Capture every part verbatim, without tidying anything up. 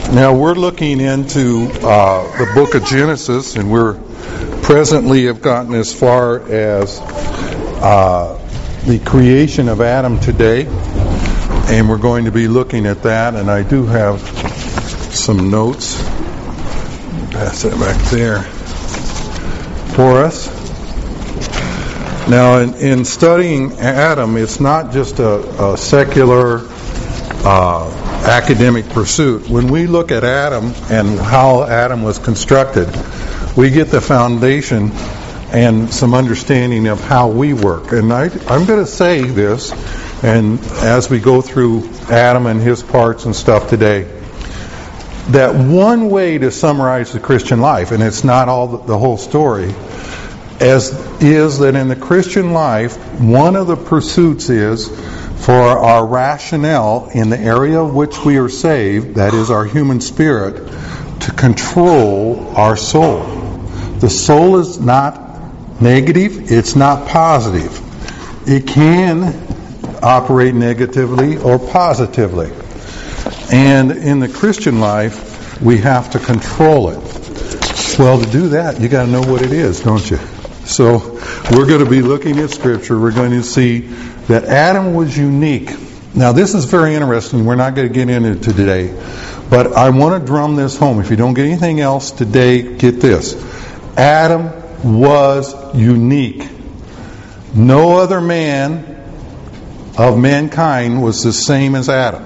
Now we're looking into uh, the book of Genesis, and we're presently have gotten as far as uh, the creation of Adam today, and we're going to be looking at that. And I do have some notes. Pass that back there for us. Now, in, in studying Adam, it's not just a, a secular uh, academic pursuit. When we look at Adam and how Adam was constructed, we get the foundation and some understanding of how we work. And I, I'm going to say this, and as we go through Adam and his parts and stuff today, that one way to summarize the Christian life, and it's not all the, the whole story, as is that in the Christian life, one of the pursuits is for our rationale in the area of which we are saved, that is our human spirit, to control our soul. The soul is not negative, it's not positive. It can operate negatively or positively. And in the Christian life, we have to control it. Well, to do that, you got to know what it is, don't you? So we're going to be looking at Scripture. We're going to see that Adam was unique. Now, this is very interesting. We're not going to get into it today. But I want to drum this home. If you don't get anything else today, get this. Adam was unique. No other man of mankind was the same as Adam.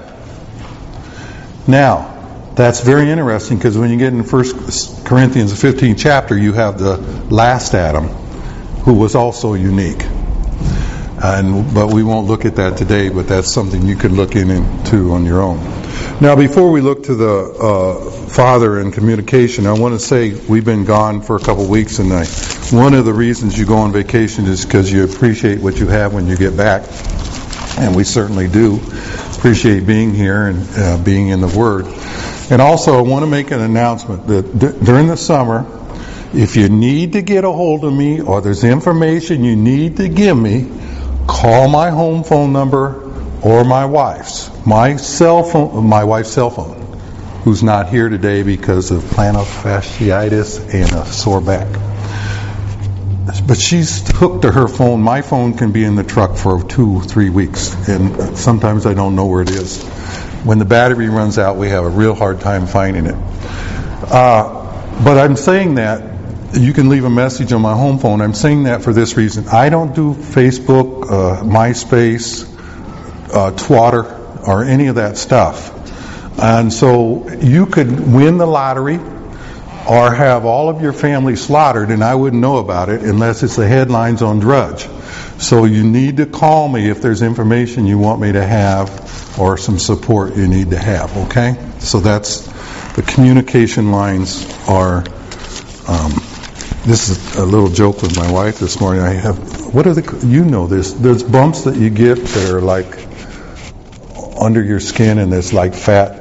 Now, that's very interesting because when you get in First Corinthians, the fifteenth chapter, you have the last Adam, who was also unique. And but we won't look at that today, but that's something you could look into on your own. Now, before we look to the uh, Father and communication, I want to say we've been gone for a couple of weeks, and I, one of the reasons you go on vacation is because you appreciate what you have when you get back, and we certainly do appreciate being here and uh, being in the Word. And also, I want to make an announcement that d- during the summer, if you need to get a hold of me or there's information you need to give me, call my home phone number or my wife's. My cell phone, my wife's cell phone, who's not here today because of plantar fasciitis and a sore back. But she's hooked to her phone. My phone can be in the truck for two, three weeks, and sometimes I don't know where it is. When the battery runs out, we have a real hard time finding it. Uh, but I'm saying that you can leave a message on my home phone. I'm saying that for this reason. I don't do Facebook, uh, MySpace, uh, Twitter, or any of that stuff. And so you could win the lottery or have all of your family slaughtered, and I wouldn't know about it unless it's the headlines on Drudge. So you need to call me if there's information you want me to have or some support you need to have, okay? So that's, the communication lines are, um, this is a little joke with my wife this morning. I have, what are the, you know this, there's bumps that you get that are like under your skin and it's like fat.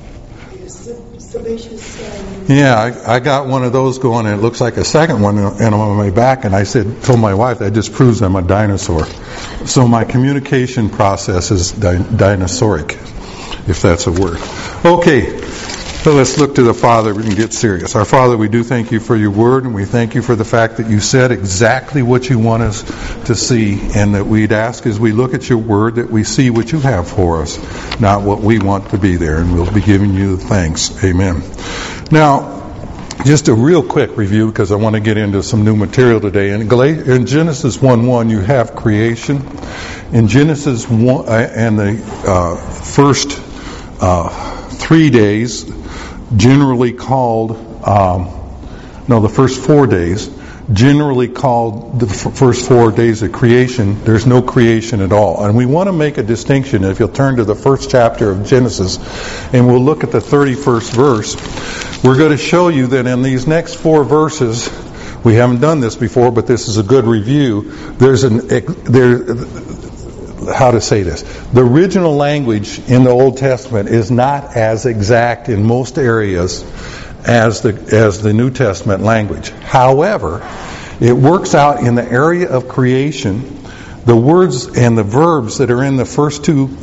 Yeah, I, I got one of those going, and it looks like a second one, and I'm on my back. And I said, told my wife, that just proves I'm a dinosaur. So my communication process is di- dinosauric, if that's a word. Okay, so let's look to the Father. We can get serious. Our Father, we do thank you for your word, and we thank you for the fact that you said exactly what you want us to see, and that we'd ask as we look at your word that we see what you have for us, not what we want to be there, and we'll be giving you the thanks. Amen. Now, just a real quick review, because I want to get into some new material today. In, Gal- in Genesis one one, you have creation. In Genesis one, uh, and the uh, first uh, three days, generally called, um, no, the first four days, generally called the f- first four days of creation, there's no creation at all. And we want to make a distinction. If you'll turn to the first chapter of Genesis, and we'll look at the thirty-first verse, we're going to show you that in these next four verses, we haven't done this before, but this is a good review. There's an, there, how to say this. The original language in the Old Testament is not as exact in most areas as the as the New Testament language. However, it works out in the area of creation. The words and the verbs that are in the first two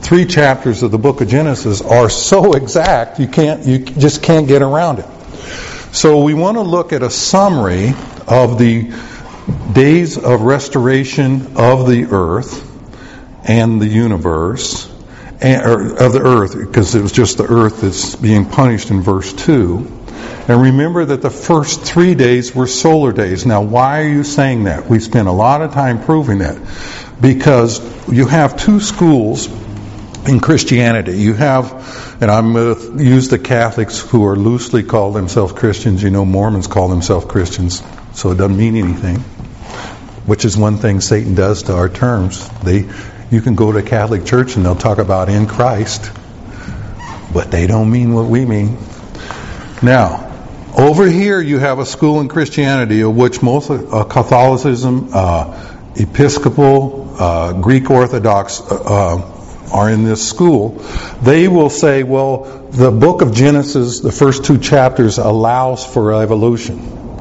three chapters of the book of Genesis are so exact you can't you just can't get around it. So we want to look at a summary of the days of restoration of the earth and the universe, and, or of the earth, because it was just the earth that's being punished in verse two. And remember that the first three days were solar days. Now, why are you saying that? We spent a lot of time proving that. Because you have two schools in Christianity. You have, and I'm going to use the Catholics who are loosely call themselves Christians. You know, Mormons call themselves Christians, so it doesn't mean anything, which is one thing Satan does to our terms. They, you can go to a Catholic church and they'll talk about in Christ, but they don't mean what we mean. Now, over here you have a school in Christianity of which most uh, Catholicism, uh, Episcopal, uh, Greek Orthodox uh, are in this school. They will say, well, the book of Genesis, the first two chapters, allows for evolution.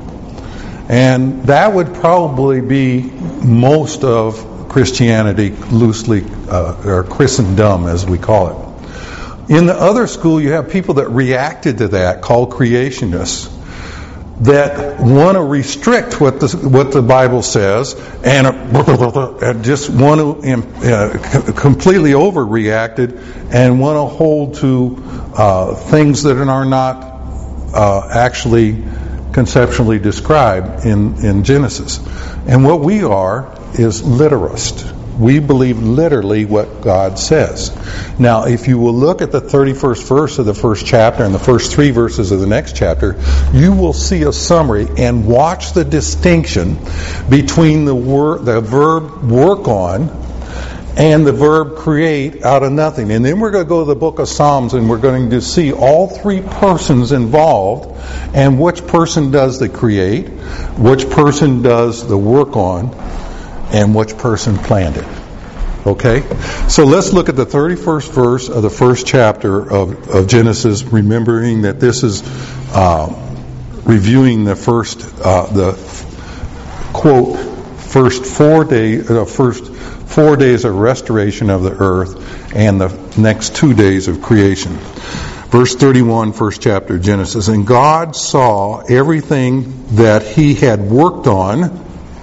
And that would probably be most of Christianity, loosely, uh, or Christendom as we call it. In the other school, you have people that reacted to that, called creationists, that want to restrict what the what the Bible says and, uh, and just want to uh, completely overreacted and want to hold to uh, things that are not uh, actually conceptually described in, in Genesis. And what we are is literalists. We believe literally what God says. Now, if you will look at the thirty-first verse of the first chapter and the first three verses of the next chapter, you will see a summary and watch the distinction between the, wor- the verb work on and the verb create out of nothing. And then we're going to go to the book of Psalms and we're going to see all three persons involved and which person does the create, which person does the work on, and which person planned it. Okay? So let's look at the thirty-first verse of the first chapter of, of Genesis, remembering that this is uh, reviewing the first, uh, the quote, first four days, uh, first four days of restoration of the earth and the next two days of creation. Verse thirty-one, first chapter of Genesis. And God saw everything that He had worked on.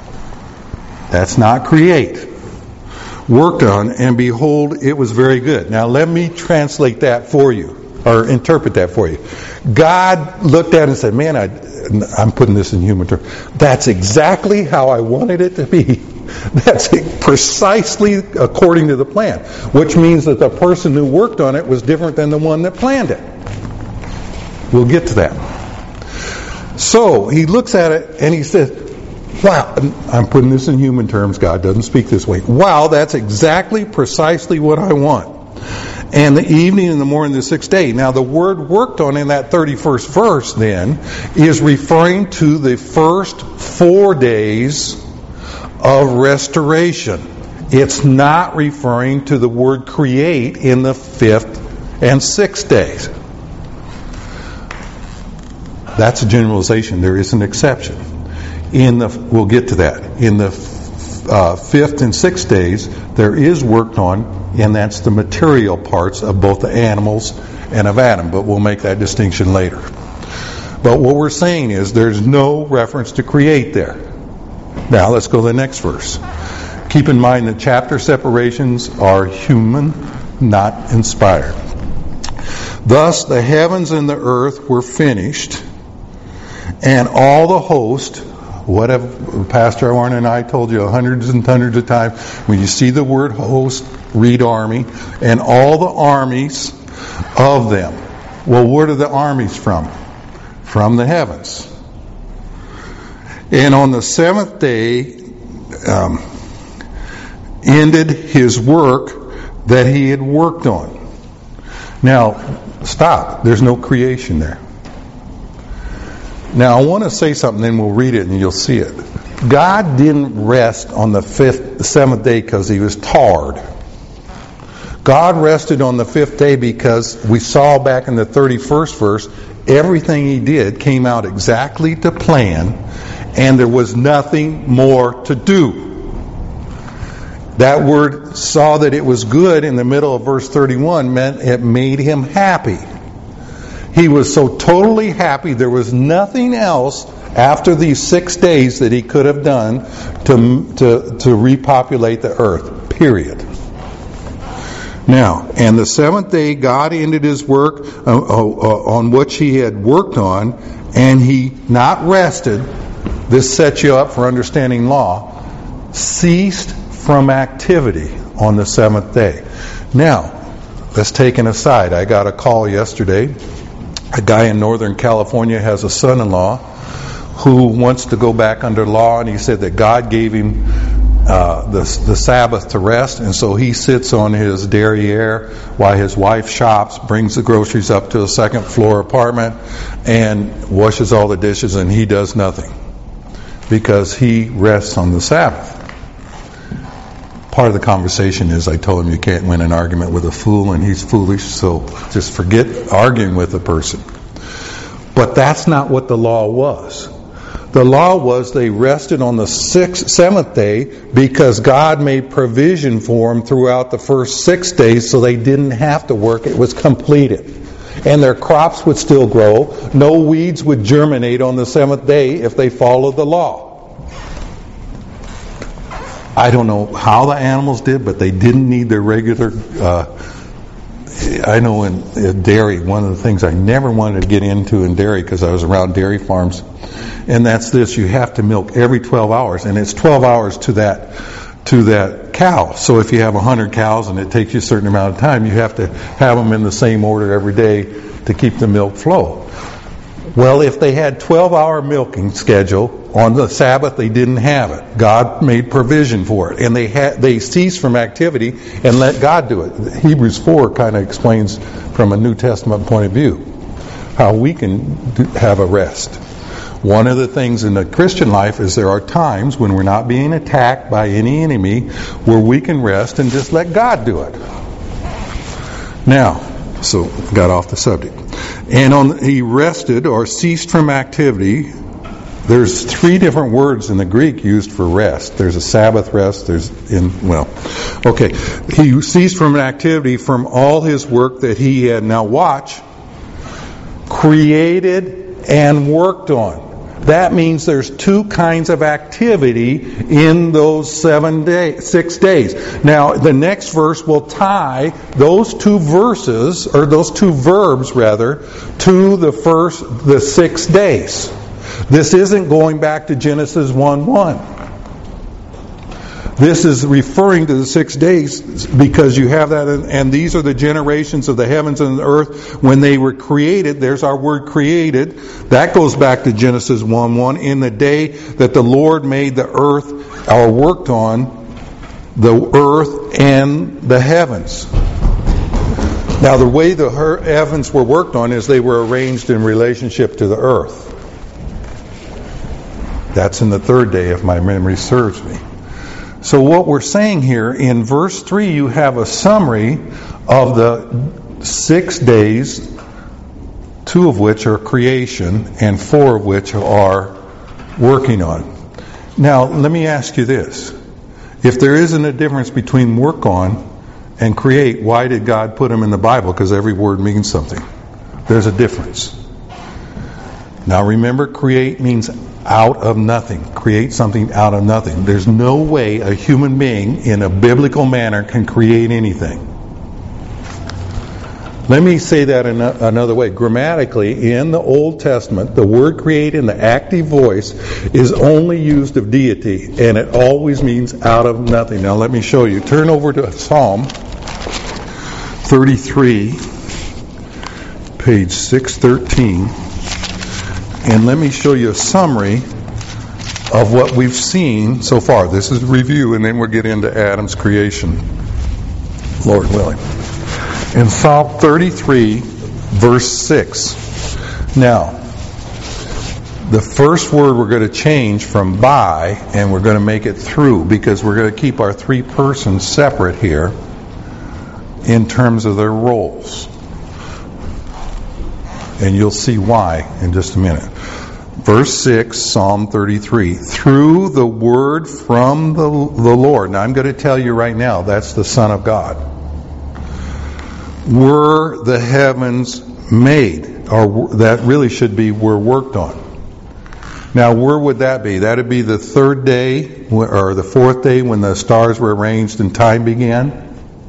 That's not create. Worked on, and behold, it was very good. Now let me translate that for you, or interpret that for you. God looked at it and said, man, I, I'm putting this in human terms. That's exactly how I wanted it to be. That's precisely according to the plan. Which means that the person who worked on it was different than the one that planned it. We'll get to that. So, he looks at it and he says, wow, I'm putting this in human terms. God doesn't speak this way. Wow, that's exactly, precisely what I want. And the evening and the morning, the sixth day. Now, the word worked on in that thirty-first verse, then, is referring to the first four days of restoration. It's not referring to the word create in the fifth and sixth days. That's a generalization. There is an exception. In the, we'll get to that. In the uh, fifth and sixth days, there is worked on, and that's the material parts of both the animals and of Adam. But we'll make that distinction later. But what we're saying is there's no reference to create there. Now let's go to the next verse. Keep in mind that chapter separations are human, not inspired. Thus the heavens and the earth were finished, and all the host. What have Pastor Warren and I told you hundreds and hundreds of times? When you see the word host, read army, and all the armies of them. Well, where are the armies from? From the heavens. And on the seventh day um, ended his work that he had worked on. Now, stop. There's no creation there. Now, I want to say something, then we'll read it and you'll see it. God didn't rest on the fifth, the seventh day because he was tired. God rested on the fifth day because we saw back in the thirty-first verse, everything he did came out exactly to plan, and there was nothing more to do. That word saw that it was good in the middle of verse thirty-one meant it made him happy. He was so totally happy there was nothing else after these six days that he could have done to, to, to repopulate the earth. Period. Now, and the seventh day God ended his work uh, uh, uh, on which he had worked on, and he not rested. This sets you up for understanding law. Ceased from activity on the seventh day. Now, let's take an aside. I got a call yesterday. A guy in Northern California has a son-in-law who wants to go back under law, and he said that God gave him uh, the, the Sabbath to rest, and so he sits on his derriere while his wife shops, brings the groceries up to a second floor apartment, and washes all the dishes, and he does nothing because he rests on the Sabbath. Part of the conversation is I told him you can't win an argument with a fool, and he's foolish, so just forget arguing with a person. But that's not what the law was. The law was they rested on the sixth, seventh day because God made provision for them throughout the first six days so they didn't have to work. It was completed. And their crops would still grow. No weeds would germinate on the seventh day if they followed the law. I don't know how the animals did, but they didn't need their regular... Uh, I know in, in dairy, one of the things I never wanted to get into in dairy because I was around dairy farms, and that's this: you have to milk every twelve hours, and it's twelve hours to that to that cow. So if you have one hundred cows and it takes you a certain amount of time, you have to have them in the same order every day to keep the milk flow. Well, if they had twelve-hour milking schedule on the Sabbath, they didn't have it. God made provision for it, and they had they ceased from activity and let God do it. Hebrews four kind of explains from a New Testament point of view how we can do, have a rest. One of the things in the Christian life is there are times when we're not being attacked by any enemy where we can rest and just let God do it. Now, so got off the subject. And on he rested or ceased from activity. There's three different words in the Greek used for rest. There's a Sabbath rest. There's in well, okay. He ceased from activity from all his work that he had. Now watch. Created and worked on. That means there's two kinds of activity in those seven days, six days. Now, the next verse will tie those two verses, or those two verbs rather, to the first, the six days. This isn't going back to Genesis one one. This is referring to the six days because you have that, and these are the generations of the heavens and the earth when they were created. There's our word created. That goes back to Genesis one one. In the day that the Lord made the earth, or worked on the earth and the heavens. Now, the way the heavens were worked on is they were arranged in relationship to the earth. That's in the third day, if my memory serves me. So what we're saying here, in verse three, you have a summary of the six days, two of which are creation, and four of which are working on. Now, let me ask you this. If there isn't a difference between work on and create, why did God put them in the Bible? Because every word means something. There's a difference. Now remember, create means out of nothing. Create something out of nothing. There's no way a human being in a biblical manner can create anything. Let me say that in a, another way. Grammatically, in the Old Testament, the word create in the active voice is only used of deity, and it always means out of nothing. Now let me show you. Turn over to Psalm thirty-three, page six thirteen. And let me show you a summary of what we've seen so far. This is a review, and then we'll get into Adam's creation, Lord willing. In Psalm thirty-three, verse six. Now, the first word we're going to change from by, and we're going to make it through, because we're going to keep our three persons separate here in terms of their roles. And you'll see why in just a minute. Verse six, Psalm thirty-three. Through the word from the, the Lord. Now I'm going to tell you right now, that's the Son of God. Were the heavens made? Or that really should be were worked on. Now where would that be? That would be the third day, or the fourth day when the stars were arranged and time began.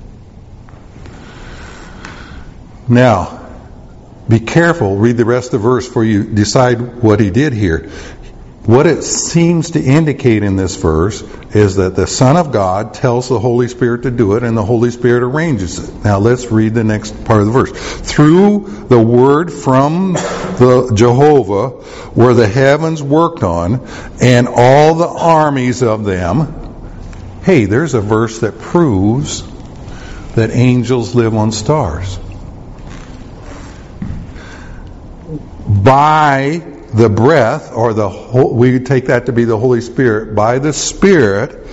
Now, be careful, read the rest of the verse before you decide what he did here. What it seems to indicate in this verse is that the Son of God tells the Holy Spirit to do it, and the Holy Spirit arranges it. Now let's read the next part of the verse. Through the word from the Jehovah were the heavens worked on, and all the armies of them. Hey, there's a verse that proves that angels live on stars. By the breath, or the we take that to be the Holy Spirit, by the Spirit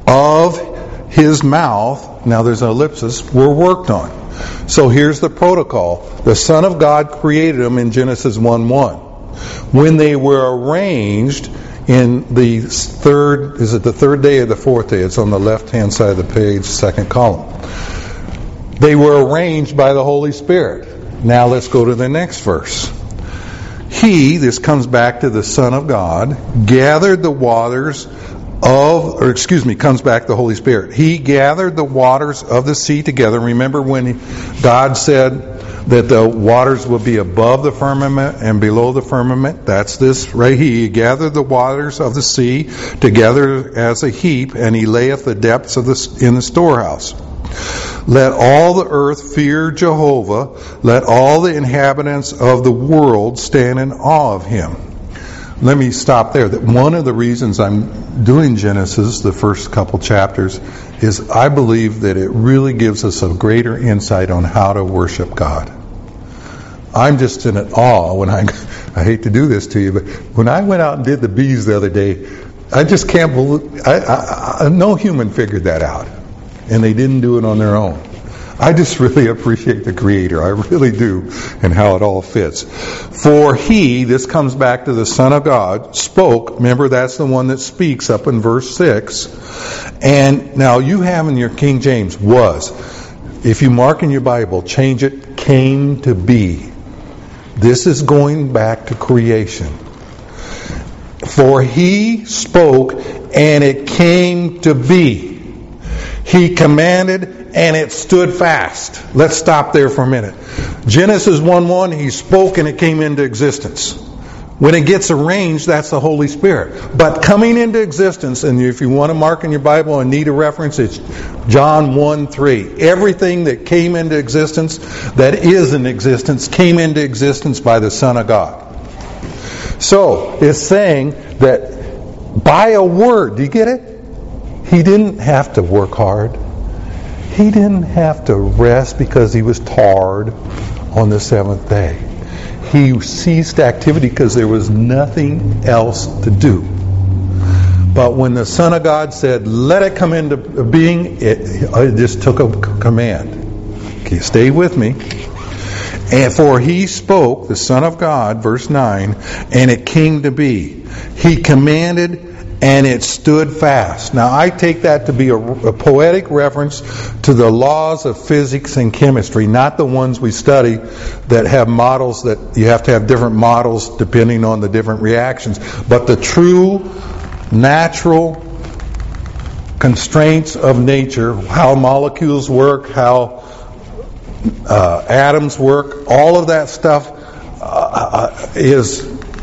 of His mouth, now there's an ellipsis, were worked on. So here's the protocol. The Son of God created them in Genesis one one. When they were arranged in the third, is it the third day or the fourth day? It's on the left-hand side of the page, second column. They were arranged by the Holy Spirit. Now let's go to the next verse. He, this comes back to the Son of God, gathered the waters of, or excuse me, comes back to the Holy Spirit. He gathered the waters of the sea together. Remember when God said that the waters would be above the firmament and below the firmament? That's this right here. He gathered the waters of the sea together as a heap, and He layeth the depths of the in the storehouse. Let all the earth fear Jehovah. Let all the inhabitants of the world stand in awe of Him. Let me stop there. That one of the reasons I'm doing Genesis, the first couple chapters, is I believe that it really gives us a greater insight on how to worship God. I'm just in awe when I, I hate to do this to you, but when I went out and did the bees the other day, I just can't believe, I, I, I, no human figured that out. And they didn't do it on their own. I just really appreciate the Creator. I really do, and how it all fits. For He, this comes back to the Son of God, spoke. Remember, that's the one that speaks up in verse six. And now you have in your King James, was. If you mark in your Bible, change it, came to be. This is going back to creation. For He spoke, and it came to be. He commanded, and it stood fast. Let's stop there for a minute. Genesis one one, He spoke and it came into existence. When it gets arranged, that's the Holy Spirit. But coming into existence, and if you want to mark in your Bible and need a reference, it's John one three. Everything that came into existence, that is in existence, came into existence by the Son of God. So, it's saying that by a word, do you get it? He didn't have to work hard. He didn't have to rest because He was tired on the seventh day. He ceased activity because there was nothing else to do. But when the Son of God said, let it come into being, it, it just took a command. Okay, stay with me. And for He spoke, the Son of God, verse nine, and it came to be. He commanded, and it stood fast. Now, I take that to be a, a poetic reference to the laws of physics and chemistry, not the ones we study that have models that you have to have different models depending on the different reactions. But the true natural constraints of nature, how molecules work, how uh, atoms work, all of that stuff uh, is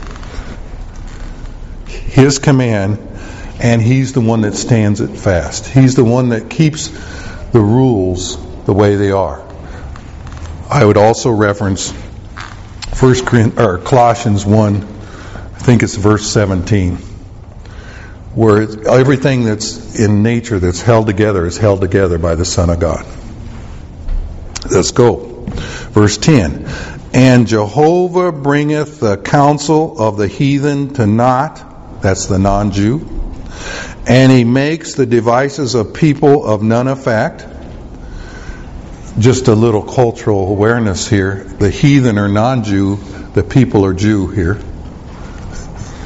His command. And He's the one that stands it fast. He's the one that keeps the rules the way they are. I would also reference First Corinthians, or Colossians one, I think it's verse seventeen, where it's, everything that's in nature that's held together is held together by the Son of God. Let's go. Verse ten. And Jehovah bringeth the counsel of the heathen to naught. That's the non-Jew. And He makes the devices of people of none effect. Just a little cultural awareness here. The heathen are non-Jew. The people are Jew here.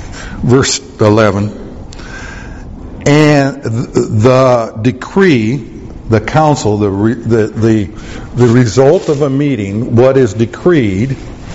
verse eleven. And the decree, the council, the, re, the the the result of a meeting, what is decreed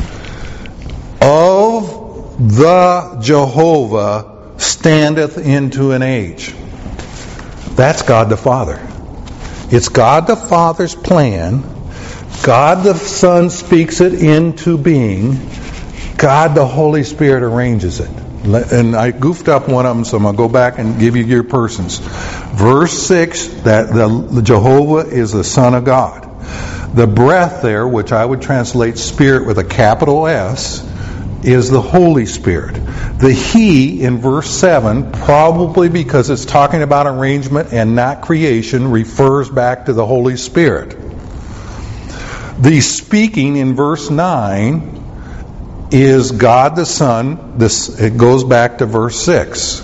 of the Jehovah standeth into an age. That's God the Father. It's God the Father's plan. God the Son speaks it into being. God the Holy Spirit arranges it. And I goofed up one of them, so I'm going to go back and give you your persons. Verse six, that the Jehovah is the Son of God. The breath there, which I would translate Spirit with a capital S, is the Holy Spirit. The He in verse seven, probably because it's talking about arrangement and not creation, refers back to the Holy Spirit. The speaking in verse nine is God the Son. This, it goes back to verse six.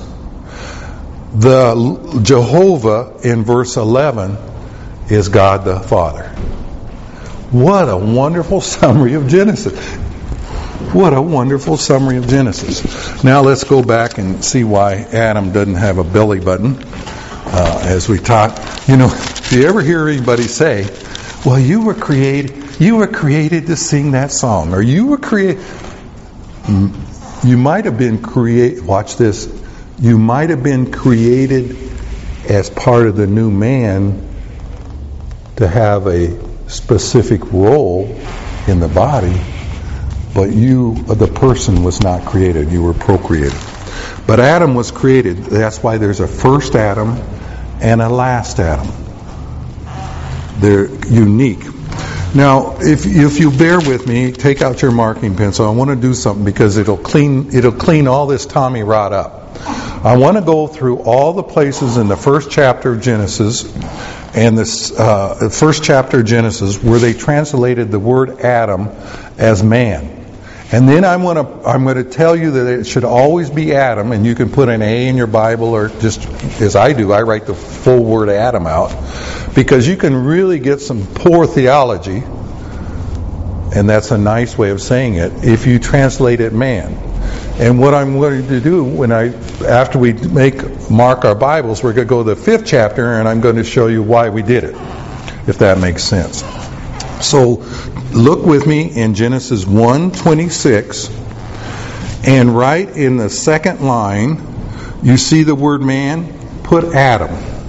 The Jehovah in verse eleven is God the Father. What a wonderful summary of Genesis. What a wonderful summary of Genesis. Now let's go back and see why Adam doesn't have a belly button. Uh, as we taught, you know, do you ever hear anybody say, well, you were created, you were created to sing that song, or you were created... You might have been created, watch this, you might have been created as part of the new man to have a specific role in the body, but you, the person, was not created. You were procreated. But Adam was created. That's why there's a first Adam and a last Adam. They're unique. Now, if if you bear with me, take out your marking pencil. I want to do something because it'll clean it'll clean all this Tommy rot up. I want to go through all the places in the first chapter of Genesis and this uh, first chapter of Genesis where they translated the word Adam as man. And then I'm going to I'm going to tell you that it should always be Adam, and you can put an A in your Bible, or just as I do, I write the full word Adam out, because you can really get some poor theology, and that's a nice way of saying it, if you translate it man. And what I'm going to do when I after we make mark our Bibles, we're going to go to the fifth chapter, and I'm going to show you why we did it, if that makes sense. So look with me in Genesis one twenty-six, and right in the second line, you see the word man, put Adam.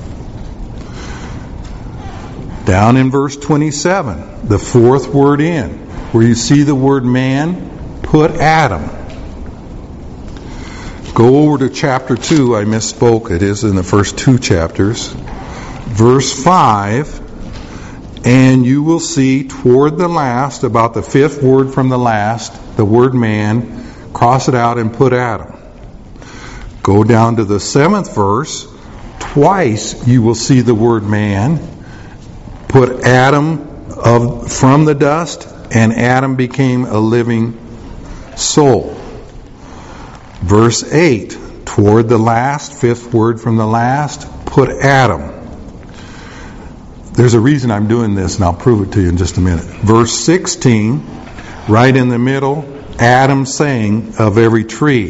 Down in verse twenty-seven, the fourth word in, where you see the word man, put Adam. Go over to chapter two, I misspoke, it is in the first two chapters. Verse five, and you will see toward the last, about the fifth word from the last, the word man, cross it out and put Adam. Go down to the seventh verse, twice you will see the word man, put Adam of from the dust, and Adam became a living soul. Verse eight, toward the last, fifth word from the last, put Adam. There's a reason I'm doing this, and I'll prove it to you in just a minute. Verse sixteen, right in the middle, Adam sang of every tree.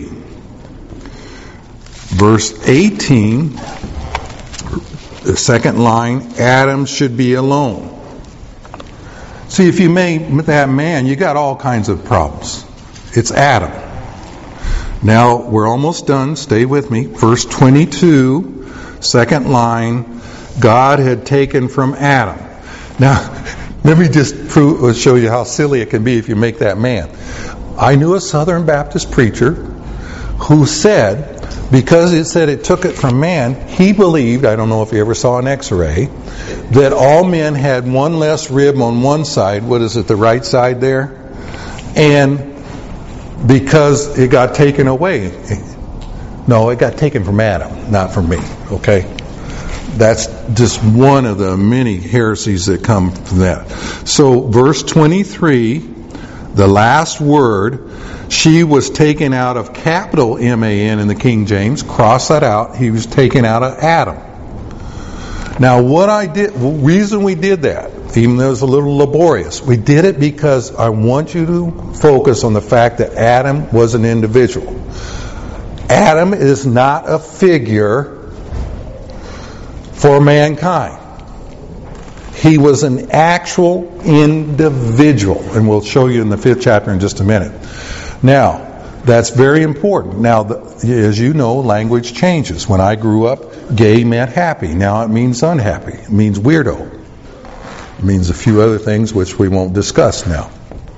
Verse eighteen, the second line, Adam should be alone. See, if you made that man, you got all kinds of problems. It's Adam. Now, we're almost done. Stay with me. Verse twenty-two, second line, God had taken from Adam. Now, let me just prove, show you how silly it can be if you make that man. I knew a Southern Baptist preacher who said, because it said it took it from man, he believed, I don't know if he ever saw an x-ray, that all men had one less rib on one side. What is it, the right side there? And because it got taken away. No, it got taken from Adam, not from me. Okay? That's just one of the many heresies that come from that. So, verse twenty-three, the last word, she was taken out of capital M A N in the King James. Cross that out. He was taken out of Adam. Now, what I did, the reason we did that, even though it was a little laborious, we did it because I want you to focus on the fact that Adam was an individual. Adam is not a figure for mankind. He was an actual individual. And we'll show you in the fifth chapter in just a minute. Now, that's very important. Now, the, as you know, language changes. When I grew up, gay meant happy. Now it means unhappy. It means weirdo. It means a few other things which we won't discuss now.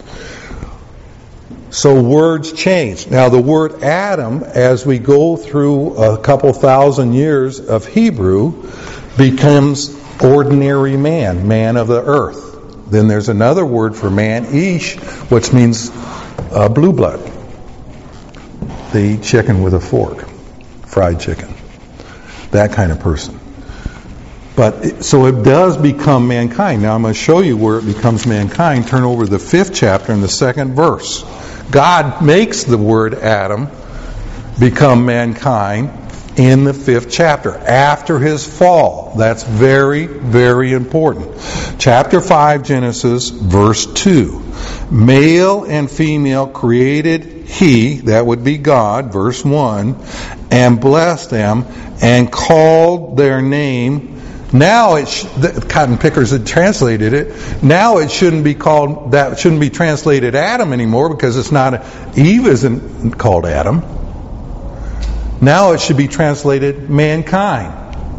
So words change. Now the word Adam, as we go through a couple thousand years of Hebrew, becomes ordinary man, man of the earth. Then there's another word for man, Ish, which means uh, blue blood. They eat chicken with a fork, fried chicken. That kind of person. But it, so it does become mankind. Now I'm going to show you where it becomes mankind. Turn over to the fifth chapter in the second verse. God makes the word Adam become mankind in the fifth chapter, after his fall. That's very, very important. Chapter five, Genesis, verse two. Male and female created he, that would be God, verse one, and blessed them, and called their name. Now it sh- the cotton pickers had translated it. Now it shouldn't be called that. Shouldn't be translated Adam anymore, because it's not. A, Eve isn't called Adam. Now it should be translated mankind.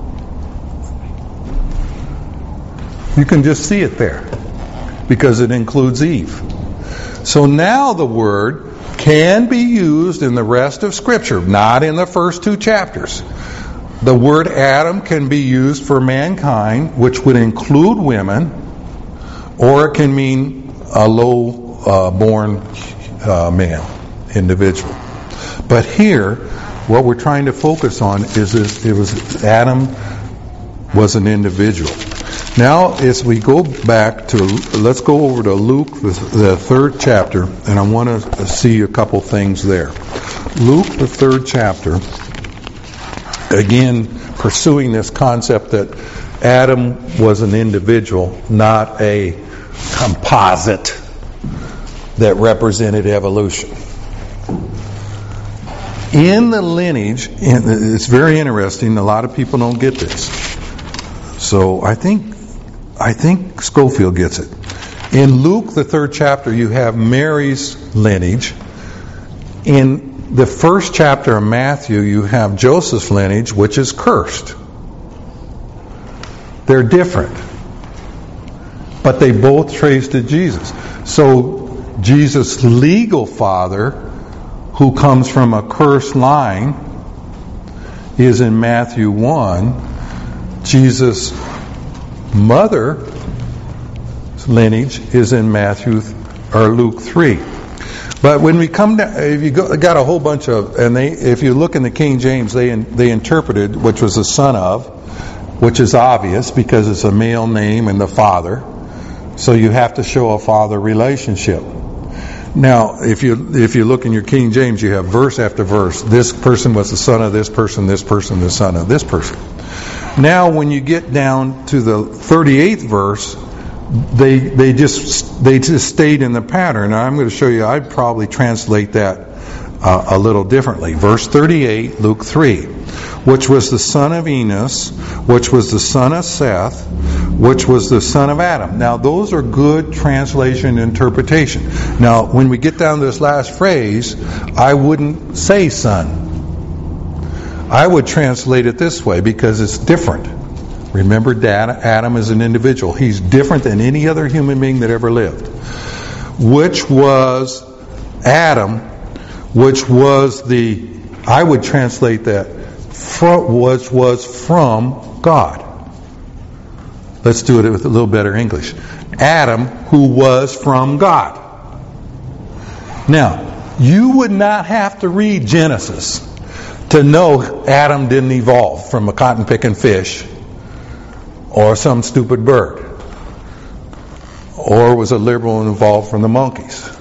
You can just see it there, because it includes Eve. So now the word can be used in the rest of Scripture, not in the first two chapters. The word Adam can be used for mankind, which would include women, or it can mean a low-born uh, uh, man, individual. But here, what we're trying to focus on is this, it was Adam was an individual. Now, as we go back to, let's go over to Luke, the, the third chapter, and I want to see a couple things there. Luke, the third chapter. Again, pursuing this concept that Adam was an individual, not a composite that represented evolution. In the lineage, it's very interesting, a lot of people don't get this. So I think I think Schofield gets it. In Luke, the third chapter, you have Mary's lineage. In the first chapter of Matthew, you have Joseph's lineage, which is cursed. They're different, but they both trace to Jesus. So Jesus' legal father, who comes from a cursed line, is in Matthew one. Jesus' mother's lineage is in Matthew or Luke three. But when we come down, if you go, got a whole bunch of, and they, if you look in the King James, they they interpreted, which was the son of, which is obvious because it's a male name and the father. So you have to show a father relationship. Now, if you if you look in your King James, you have verse after verse. This person was the son of this person, this person, the son of this person. Now, when you get down to the thirty-eighth verse, they they just they just stayed in the pattern. Now, I'm going to show you. I'd probably translate that uh, a little differently. Verse thirty-eight, Luke three, which was the son of Enos, which was the son of Seth, which was the son of Adam. Now, those are good translation interpretation. Now, when we get down to this last phrase, I wouldn't say son. I would translate it this way because it's different. Remember, Dad, Adam is an individual. He's different than any other human being that ever lived. Which was Adam, which was the, I would translate that, from, which was from God. Let's do it with a little better English. Adam, who was from God. Now, you would not have to read Genesis to know Adam didn't evolve from a cotton-picking fish or some stupid bird or was a liberal and evolved from the monkeys.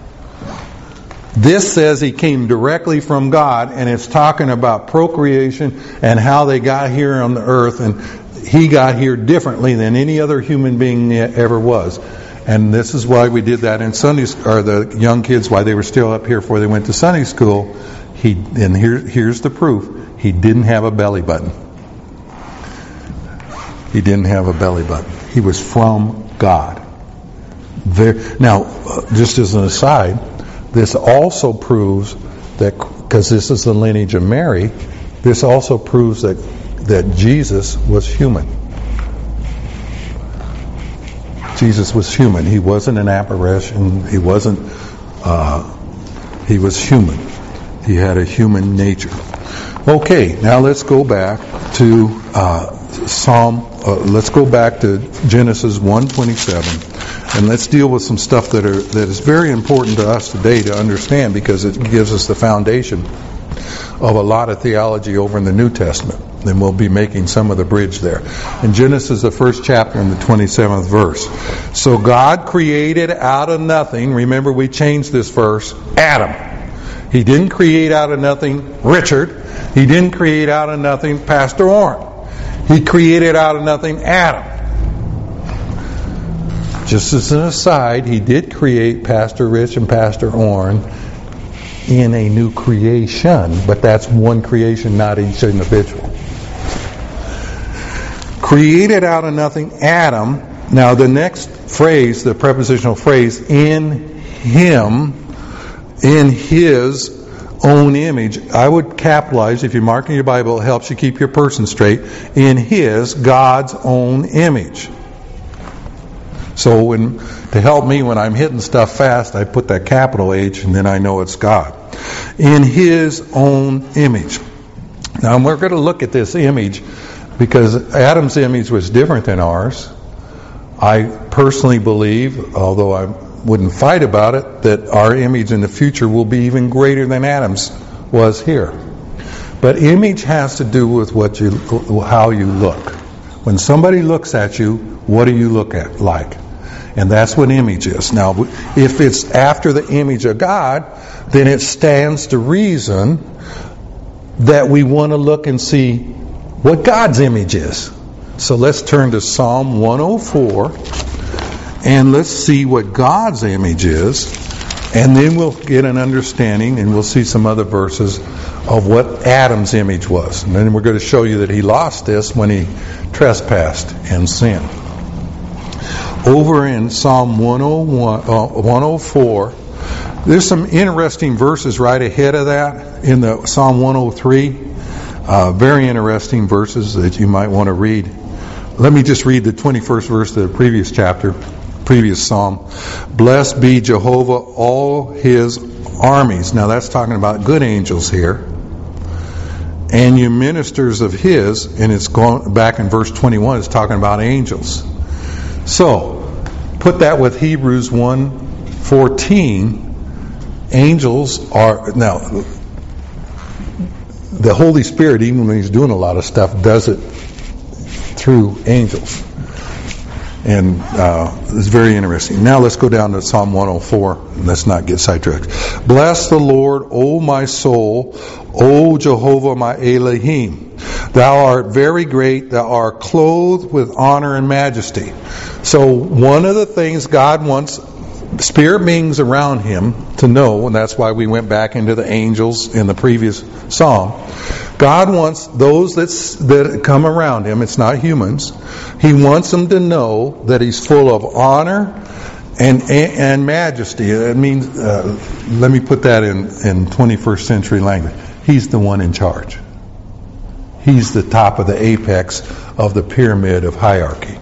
This says he came directly from God, and it's talking about procreation and how they got here on the earth, and he got here differently than any other human being ever was. And this is why we did that in Sunday school, or the young kids, why they were still up here before they went to Sunday school. He and here, here's the proof. He didn't have a belly button. He didn't have a belly button. He was from God. There, now, uh, just as an aside, this also proves that, because this is the lineage of Mary, this also proves that that Jesus was human. Jesus was human. He wasn't an apparition. He wasn't. Uh, he was human. He had a human nature. Okay, now let's go back to uh, Psalm. Uh, let's go back to Genesis one twenty-seven, and let's deal with some stuff that are that is very important to us today to understand, because it gives us the foundation of a lot of theology over in the New Testament. Then we'll be making some of the bridge there. In Genesis, the first chapter, in the twenty-seventh verse. So God created out of nothing. Remember, we changed this verse. Adam. He didn't create out of nothing Richard. He didn't create out of nothing Pastor Orrin. He created out of nothing Adam. Just as an aside, he did create Pastor Rich and Pastor Orrin in a new creation, but that's one creation, not each individual. Created out of nothing Adam. Now the next phrase, the prepositional phrase, in him, in his own image, I would capitalize, if you're marking your Bible, it helps you keep your person straight, in his, God's own image. So when to help me when I'm hitting stuff fast, I put that capital H, and then I know it's God. In his own image. Now we're going to look at this image, because Adam's image was different than ours. I personally believe, although I wouldn't fight about it, that our image in the future will be even greater than Adam's was here. But image has to do with what you, how you look. When somebody looks at you, what do you look at like? And that's what image is. Now, if it's after the image of God, then it stands to reason that we want to look and see what God's image is. So let's turn to Psalm one oh four, and let's see what God's image is, and then we'll get an understanding, and we'll see some other verses of what Adam's image was. And then we're going to show you that he lost this when he trespassed and sinned. Over in Psalm one oh one, uh, one oh four, there's some interesting verses right ahead of that in the Psalm one oh three. Uh, very interesting verses that you might want to read. Let me just read the twenty-first verse of the previous chapter, previous psalm. Blessed be Jehovah, all his armies. Now that's talking about good angels here. And you ministers of his, and it's going back in verse twenty-one, it's talking about angels. So, put that with Hebrews one fourteen. Angels are, now, the Holy Spirit, even when he's doing a lot of stuff, does it through angels. And uh, it's very interesting. Now let's go down to Psalm one oh four, and let's not get sidetracked. Bless the Lord, O my soul, O Jehovah my Elohim. Thou art very great, thou art clothed with honor and majesty. So one of the things God wants spirit beings around him to know, and that's why we went back into the angels in the previous psalm. God wants those that's, that come around him, it's not humans, he wants them to know that he's full of honor and and majesty. It means, uh, let me put that in, in twenty-first century language. He's the one in charge. He's the top of the apex of the pyramid of hierarchy.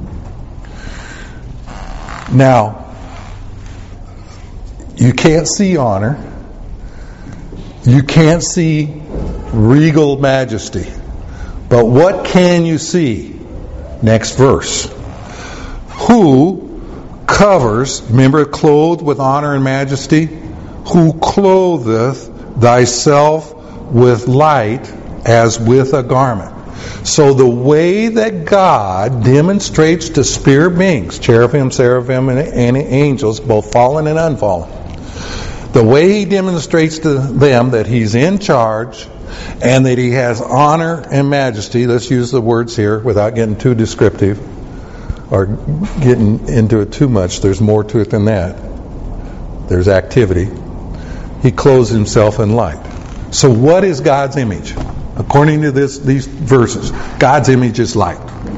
Now, you can't see honor. You can't see regal majesty. But what can you see? Next verse. Who covers, remember, clothed with honor and majesty? Who clotheth thyself with light as with a garment. So the way that God demonstrates to spirit beings, cherubim, seraphim, and, and angels, both fallen and unfallen, the way he demonstrates to them that he's in charge and that he has honor and majesty, let's use the words here without getting too descriptive or getting into it too much. There's more to it than that. There's activity. He clothes himself in light. So what is God's image? According to this, these verses, God's image is light.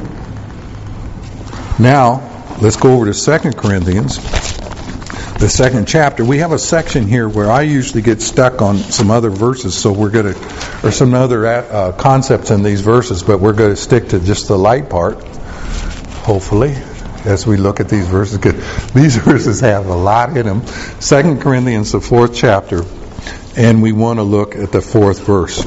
Now, let's go over to Second Corinthians, the second chapter. We have a section here where I usually get stuck on some other verses, so we're going to, or some other uh, concepts in these verses, but we're going to stick to just the light part, hopefully, as we look at these verses. Because these verses have a lot in them. Second Corinthians, the fourth chapter, and we want to look at the fourth verse.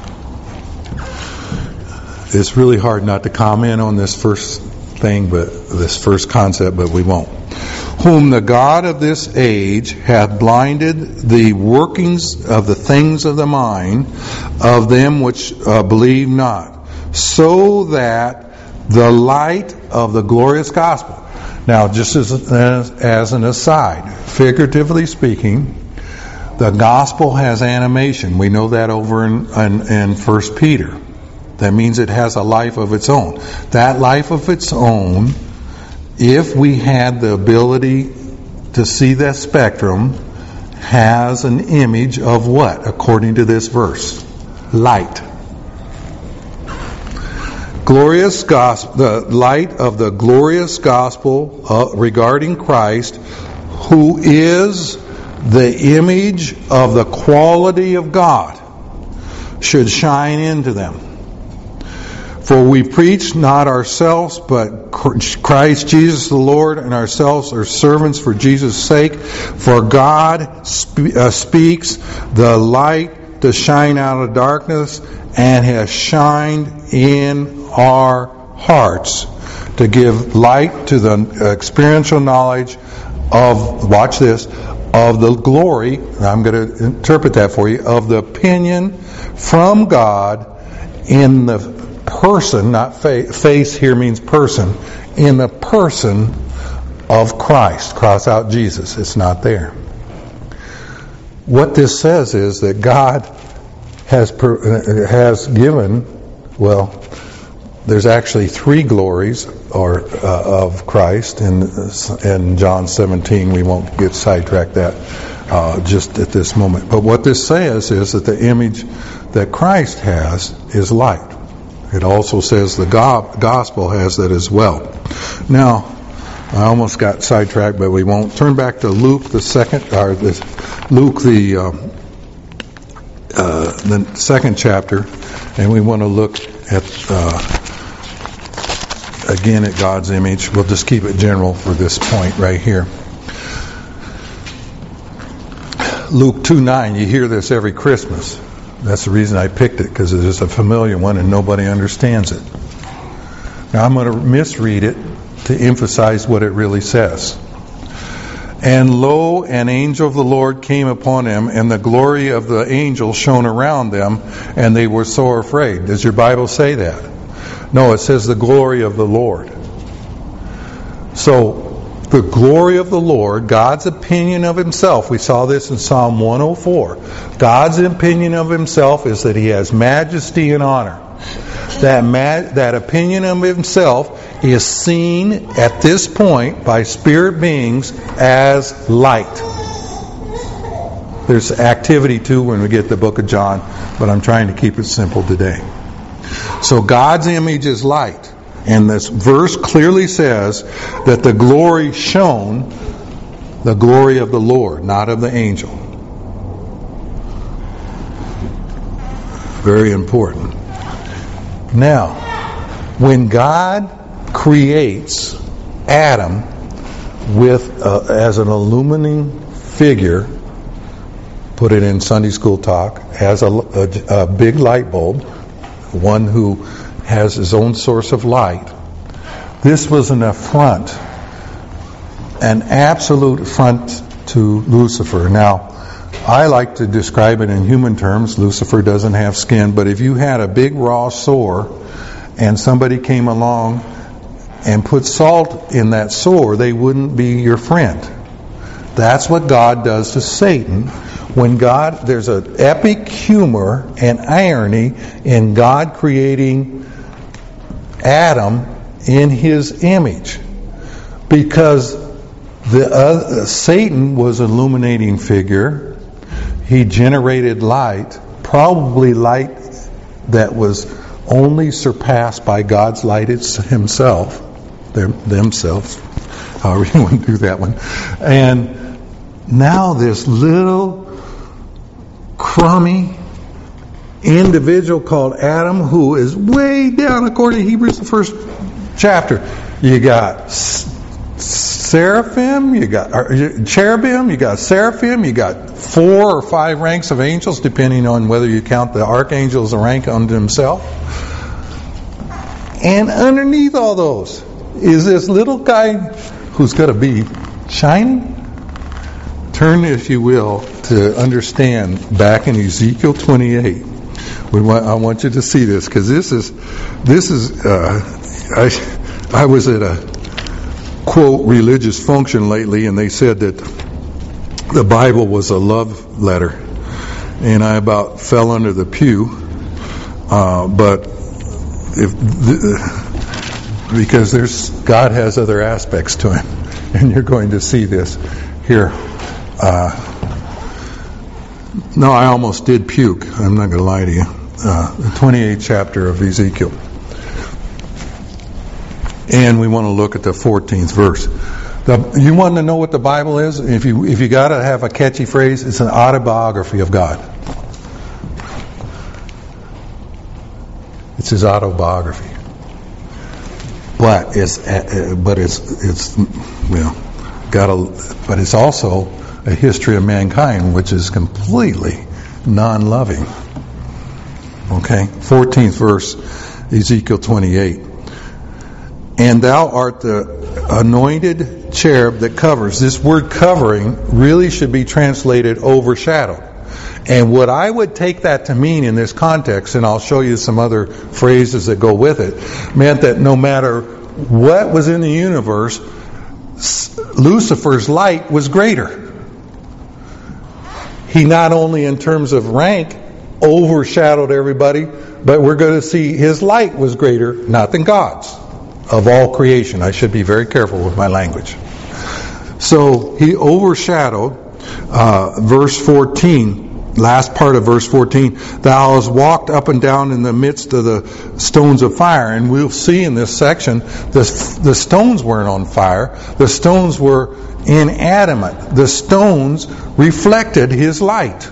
It's really hard not to comment on this first thing, but this first concept, but we won't. Whom the God of this age hath blinded the workings of the things of the mind of them which uh, believe not, so that the light of the glorious gospel. Now, just as, as, as an aside, figuratively speaking, the gospel has animation. We know that over in, in, in First Peter. That means it has a life of its own. That life of its own, if we had the ability to see that spectrum, has an image of what, according to this verse? Light. Glorious gospel, the light of the glorious gospel uh, regarding Christ, who is the image of the quality of God, should shine into them. For we preach not ourselves, but Christ Jesus the Lord, and ourselves are servants for Jesus' sake. For God spe- uh, speaks the light to shine out of darkness, and has shined in our hearts to give light to the experiential knowledge of, watch this, of the glory, and I'm going to interpret that for you, of the opinion from God in the person, not fa- face here means person, in the person of Christ. Cross out Jesus. It's not there. What this says is that God has per, has given, well, there's actually three glories or uh, of Christ in in John seventeen. We won't get sidetracked that uh, just at this moment. But what this says is that the image that Christ has is light. It also says the gospel has that as well. Now, I almost got sidetracked, but we won't. Turn back to Luke the second, or the, Luke the uh, uh, the second chapter, and we want to look at uh, again at God's image. We'll just keep it general for this point right here. Luke two nine. You hear this every Christmas. That's the reason I picked it, because it is a familiar one and nobody understands it. Now I'm going to misread it to emphasize what it really says. And lo, an angel of the Lord came upon him, and the glory of the angel shone around them, and they were sore afraid. Does your Bible say that? No, it says the glory of the Lord. So, the glory of the Lord, God's opinion of Himself. We saw this in Psalm one oh four. God's opinion of Himself is that He has majesty and honor. That ma- that opinion of Himself is seen at this point by spirit beings as light. There's activity too when we get the book of John, but I'm trying to keep it simple today. So God's image is light. And this verse clearly says that the glory shone, the glory of the Lord, not of the angel. Very important. Now, when God creates Adam with uh, as an illuminating figure, put it in Sunday school talk, as a, a, a big light bulb, one who has his own source of light. This was an affront, an absolute affront to Lucifer. Now, I like to describe it in human terms. Lucifer doesn't have skin, but if you had a big raw sore and somebody came along and put salt in that sore, they wouldn't be your friend. That's what God does to Satan. When God, there's an epic humor and irony in God creating Adam in His image, because the uh, Satan was an illuminating figure. He generated light, probably light that was only surpassed by God's light it's himself, them, themselves, however you want to do that one. And now this little crummy individual called Adam, who is way down, according to Hebrews, the first chapter. You got seraphim, you got or, cherubim, you got seraphim, you got four or five ranks of angels, depending on whether you count the archangel as a rank unto himself. And underneath all those is this little guy who's going to be shining. Turn, if you will, to understand back in Ezekiel twenty-eight. We want, I want you to see this, because this is this is. Uh, I I was at a quote religious function lately, and they said that the Bible was a love letter, and I about fell under the pew. Uh, but if the, because there's God has other aspects to him, and you're going to see this here. Uh, no, I almost did puke. I'm not going to lie to you. Uh, the twenty-eighth chapter of Ezekiel. And we want to look at the fourteenth verse. The, you want to know what the Bible is? If you if you got to have a catchy phrase, it's an autobiography of God. It's his autobiography. But it's uh, but it's it's well got a but it's also a history of mankind, which is completely non-loving. Okay, fourteenth verse, Ezekiel twenty-eight. And thou art the anointed cherub that covers. This word covering really should be translated overshadowed. And what I would take that to mean in this context, and I'll show you some other phrases that go with it, meant that no matter what was in the universe, Lucifer's light was greater. He not only in terms of rank overshadowed everybody, but we're going to see his light was greater, not than God's, of all creation. I should be very careful with my language. So he overshadowed, uh, verse fourteen, last part of verse fourteen, thou hast walked up and down in the midst of the stones of fire. And we'll see in this section, the, the stones weren't on fire. The stones were inanimate. The stones reflected his light.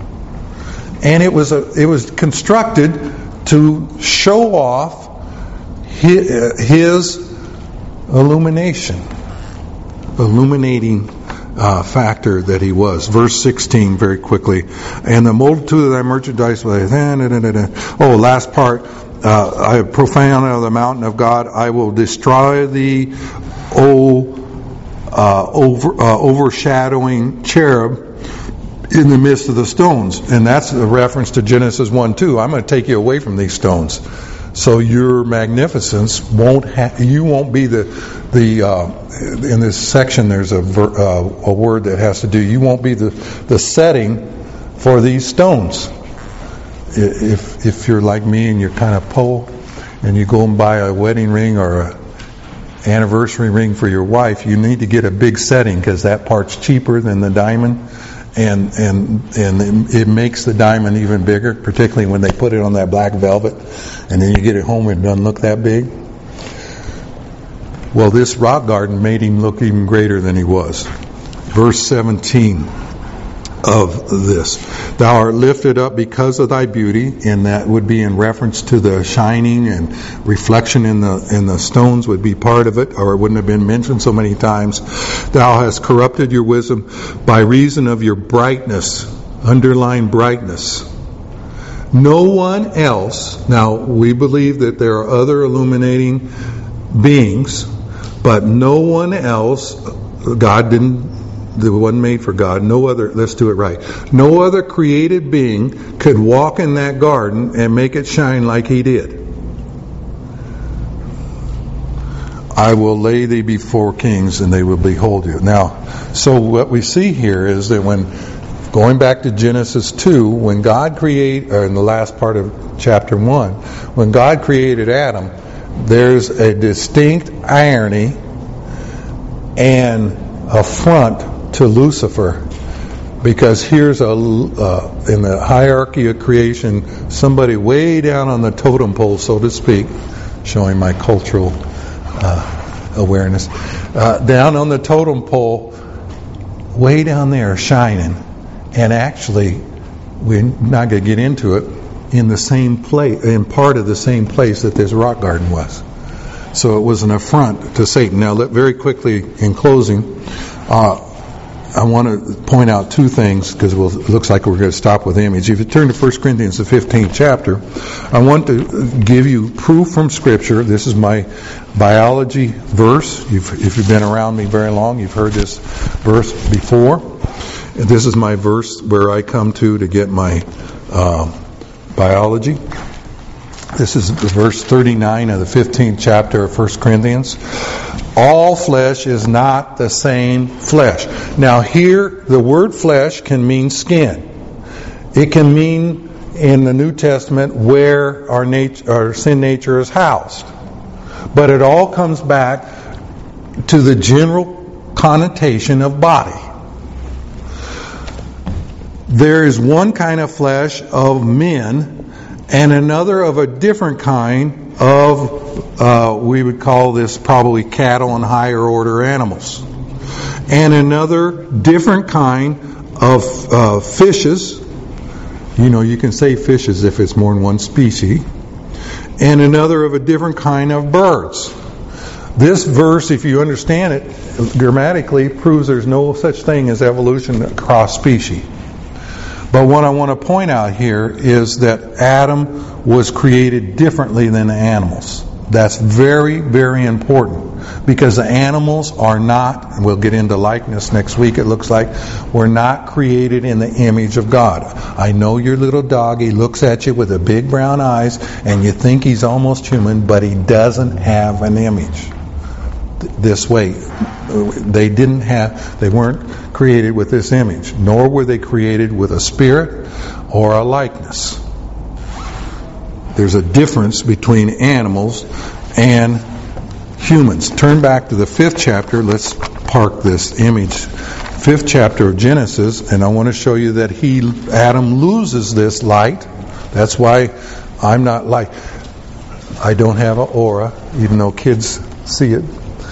And it was a, it was constructed to show off his, his illumination, illuminating uh, factor that he was. Verse sixteen, very quickly. And the multitude of thy merchandise was, oh, last part. Uh, I have profaned out of the mountain of God. I will destroy thee, O uh, over, uh, overshadowing cherub, in the midst of the stones. And that's a reference to Genesis one two. I'm going to take you away from these stones, so your magnificence won't ha- you won't be the the uh, in this section there's a ver- uh, a word that has to do you won't be the the setting for these stones. If if you're like me and you're kind of poor and you go and buy a wedding ring or a anniversary ring for your wife, you need to get a big setting, because that part's cheaper than the diamond. And and and it makes the diamond even bigger, particularly when they put it on that black velvet, and then you get it home and it doesn't look that big. Well, this rock garden made him look even greater than he was. Verse seventeen of this. Thou art lifted up because of thy beauty, and that would be in reference to the shining and reflection in the in the stones would be part of it, or it wouldn't have been mentioned so many times. Thou hast corrupted your wisdom by reason of your brightness, underline brightness. No one else, now we believe that there are other illuminating beings, but no one else, God didn't the one made for God, no other, let's do it right. No other created being could walk in that garden and make it shine like he did. I will lay thee before kings and they will behold you. Now, so what we see here is that when, going back to Genesis two, when God created, or in the last part of chapter one, when God created Adam, there's a distinct irony and affront to Lucifer, because here's a uh, in the hierarchy of creation, somebody way down on the totem pole, so to speak, showing my cultural uh, awareness, uh, down on the totem pole, way down there, shining, and actually, we're not going to get into it, in the same place, in part of the same place that this rock garden was. So it was an affront to Satan. Now, let, very quickly, in closing, uh, I want to point out two things, because we'll, it looks like we're going to stop with the image. If you turn to First Corinthians, the fifteenth chapter, I want to give you proof from Scripture. This is my biology verse. You've, if you've been around me very long, you've heard this verse before. This is my verse where I come to to get my uh, biology. This is verse thirty-nine of the fifteenth chapter of First Corinthians. All flesh is not the same flesh. Now here, the word flesh can mean skin. It can mean, in the New Testament, where our, nat- our sin nature is housed. But it all comes back to the general connotation of body. There is one kind of flesh of men and another of a different kind of, uh, we would call this probably cattle and higher order animals. And another different kind of uh, fishes. You know, you can say fishes if it's more than one species. And another of a different kind of birds. This verse, if you understand it grammatically, proves there's no such thing as evolution across species. But what I want to point out here is that Adam was created differently than the animals. That's very, very important, because the animals are not, and we'll get into likeness next week, it looks like, we're not created in the image of God. I know your little dog, he looks at you with the big brown eyes, and you think he's almost human, but he doesn't have an image this way. They didn't have, they weren't created with this image, nor were they created with a spirit or a likeness. There's a difference between animals and humans. Turn back to the fifth chapter. Let's park this image. Fifth chapter of Genesis, and I want to show you that he, Adam, loses this light. That's why I'm not like, I don't have an aura, even though kids see it.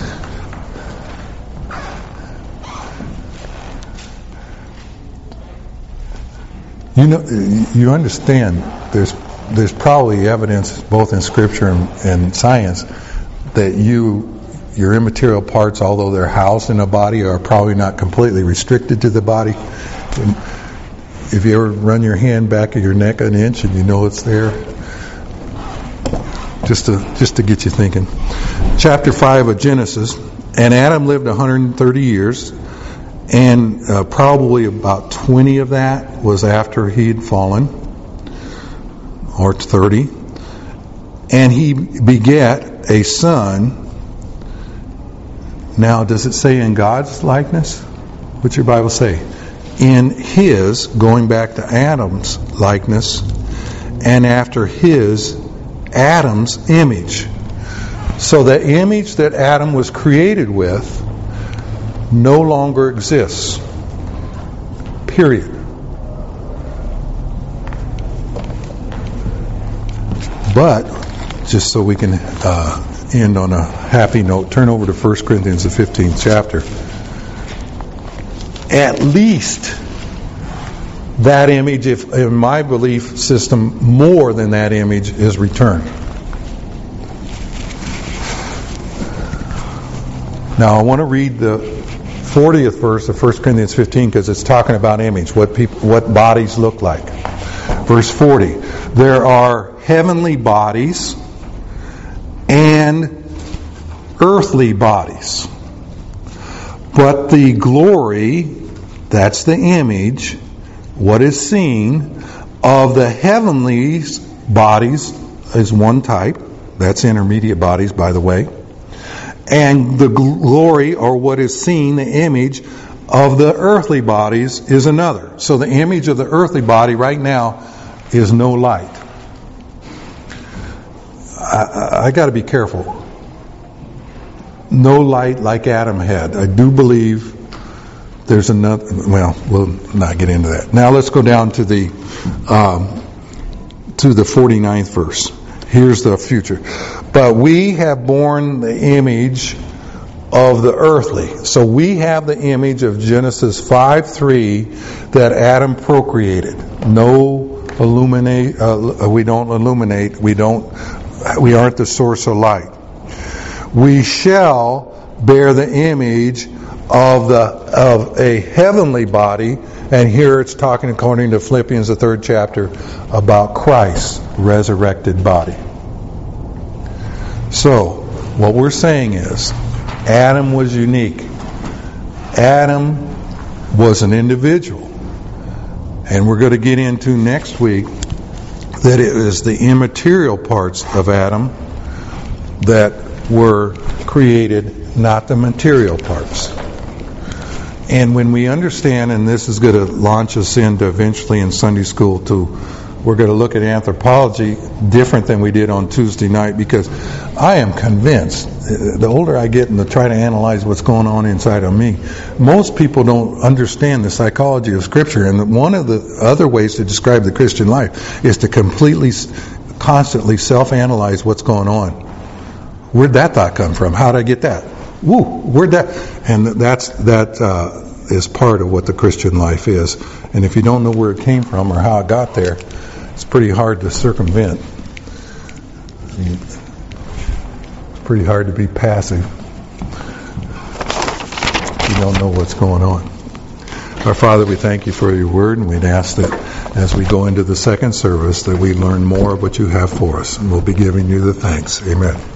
You know, you understand. There's there's probably evidence, both in Scripture and, and science, that you your immaterial parts, although they're housed in a body, are probably not completely restricted to the body. And if you ever run your hand back of your neck an inch and you know it's there, just to just to get you thinking. Chapter five of Genesis, and Adam lived one hundred thirty years. And uh, probably about twenty of that was after he'd fallen, or thirty. And he begat a son. Now, does it say in God's likeness? What's your Bible say? In his, going back to Adam's likeness, and after his, Adam's image. So the image that Adam was created with no longer exists. Period. But, just so we can uh, end on a happy note, turn over to First Corinthians, the fifteenth chapter. At least that image, if in my belief system, more than that image is returned. Now I want to read the fortieth verse of First Corinthians fifteen, because it's talking about image, what people, what bodies look like. Verse forty: there are heavenly bodies and earthly bodies, but the glory, that's the image, what is seen of the heavenly bodies is one type. That's intermediate bodies, by the way. And the glory, or what is seen, the image of the earthly bodies, is another. So the image of the earthly body right now is no light. I, I, I got to be careful. No light like Adam had. I do believe there's another, well, we'll not get into that. Now let's go down to the um, to the forty-ninth verse. Here's the future. But we have borne the image of the earthly. So we have the image of Genesis five three that Adam procreated. No illuminate. Uh, we don't illuminate. We don't. We aren't the source of light. We shall bear the image of the of a heavenly body, and here it's talking, according to Philippians, the third chapter, about Christ's resurrected body. So, what we're saying is, Adam was unique. Adam was an individual. And we're going to get into next week that it is the immaterial parts of Adam that were created, not the material parts. And when we understand, and this is going to launch us into eventually in Sunday school to, we're going to look at anthropology different than we did on Tuesday night, because I am convinced, the older I get and to try to analyze what's going on inside of me, most people don't understand the psychology of Scripture. And one of the other ways to describe the Christian life is to completely, constantly self-analyze what's going on. Where'd that thought come from? How'd I get that? Woo, where'd that? And that's that uh, is part of what the Christian life is. And if you don't know where it came from or how it got there, it's pretty hard to circumvent. It's pretty hard to be passive if you don't know what's going on. Our Father, we thank you for your word, and we'd ask that as we go into the second service that we learn more of what you have for us, and we'll be giving you the thanks. Amen.